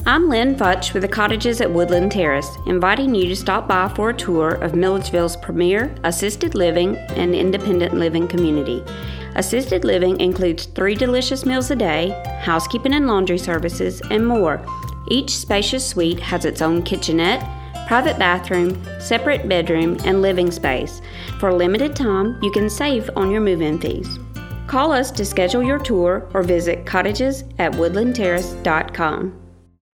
I'm Lynn Futch with the Cottages at Woodland Terrace, inviting you to stop by for a tour of Milledgeville's premier assisted living and independent living community. Assisted living includes 3 delicious meals a day, housekeeping and laundry services, and more. Each spacious suite has its own kitchenette, private bathroom, separate bedroom, and living space. For a limited time, you can save on your move-in fees. Call us to schedule your tour or visit cottagesatwoodlandterrace.com.